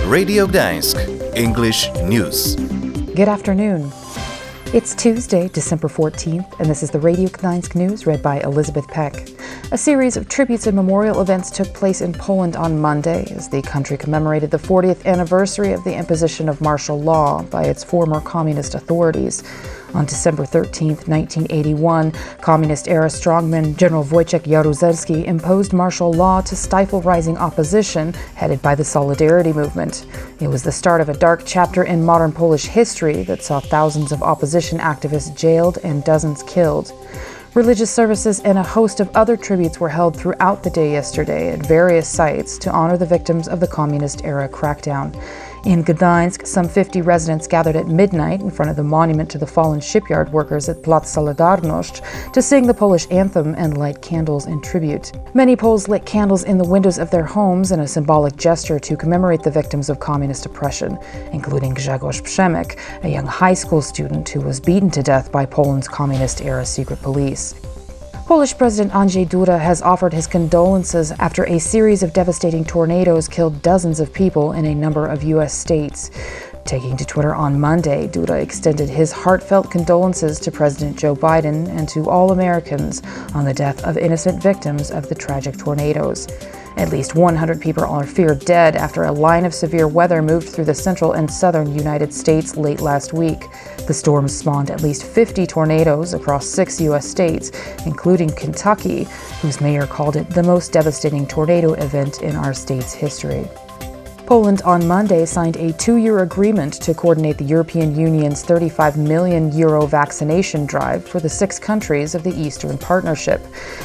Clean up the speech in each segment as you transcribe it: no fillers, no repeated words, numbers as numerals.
Radio Gdańsk, English News. Good afternoon. It's Tuesday, December 14th, and this is the Radio Gdańsk News read by Elizabeth Peck. A series of tributes and memorial events took place in Poland on Monday as the country commemorated the 40th anniversary of the imposition of martial law by its former communist authorities. On December 13, 1981, communist-era strongman General Wojciech Jaruzelski imposed martial law to stifle rising opposition headed by the Solidarity movement. It was the start of a dark chapter in modern Polish history that saw thousands of opposition activists jailed and dozens killed. Religious services and a host of other tributes were held throughout the day yesterday at various sites to honor the victims of the communist-era crackdown. In Gdańsk, some 50 residents gathered at midnight in front of the monument to the fallen shipyard workers at Plac Solidarność to sing the Polish anthem and light candles in tribute. Many Poles lit candles in the windows of their homes in a symbolic gesture to commemorate the victims of communist oppression, including Grzegorz Przemek, a young high school student who was beaten to death by Poland's communist-era secret police. Polish President Andrzej Duda has offered his condolences after a series of devastating tornadoes killed dozens of people in a number of U.S. states. Taking to Twitter on Monday, Duda extended his heartfelt condolences to President Joe Biden and to all Americans on the death of innocent victims of the tragic tornadoes. At least 100 people are feared dead after a line of severe weather moved through the central and southern United States late last week. The storms spawned at least 50 tornadoes across 6 U.S. states, including Kentucky, whose mayor called it the most devastating tornado event in our state's history. Poland on Monday signed a 2-year agreement to coordinate the European Union's €35 million vaccination drive for the 6 countries of the Eastern Partnership.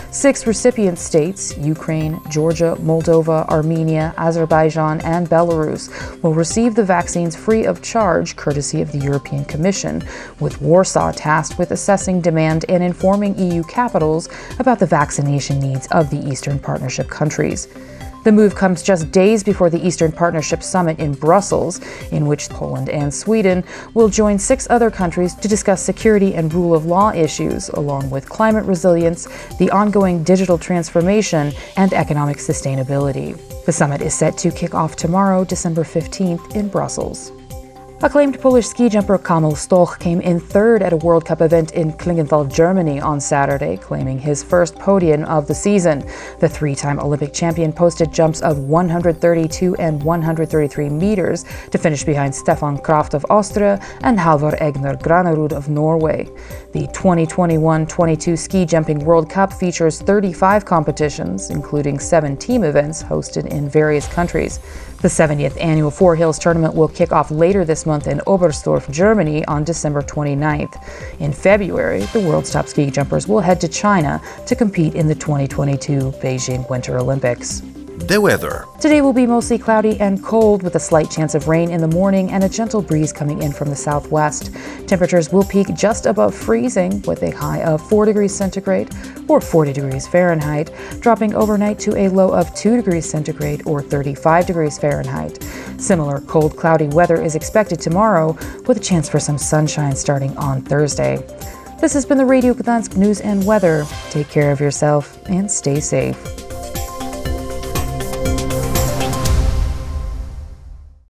6 recipient states, Ukraine, Georgia, Moldova, Armenia, Azerbaijan, and Belarus, will receive the vaccines free of charge courtesy of the European Commission, with Warsaw tasked with assessing demand and informing EU capitals about the vaccination needs of the Eastern Partnership countries. The move comes just days before the Eastern Partnership Summit in Brussels, in which Poland and Sweden will join 6 other countries to discuss security and rule of law issues, along with climate resilience, the ongoing digital transformation, and economic sustainability. The summit is set to kick off tomorrow, December 15th, in Brussels. Acclaimed Polish ski jumper Kamil Stoch came in 3rd at a World Cup event in Klingenthal, Germany on Saturday, claiming his first podium of the season. The 3-time Olympic champion posted jumps of 132 and 133 meters to finish behind Stefan Kraft of Austria and Halvor Egner Granerud of Norway. The 2021-22 Ski Jumping World Cup features 35 competitions, including 7 team events hosted in various countries. The 70th annual Four Hills tournament will kick off later this month in Oberstdorf, Germany on December 29th. In February, the world's top ski jumpers will head to China to compete in the 2022 Beijing Winter Olympics. The weather. Today will be mostly cloudy and cold with a slight chance of rain in the morning and a gentle breeze coming in from the southwest. Temperatures will peak just above freezing with a high of 4 degrees centigrade or 40 degrees Fahrenheit, dropping overnight to a low of 2 degrees centigrade or 35 degrees Fahrenheit. Similar cold, cloudy weather is expected tomorrow with a chance for some sunshine starting on Thursday. This has been the Radio Gdańsk News and Weather. Take care of yourself and stay safe.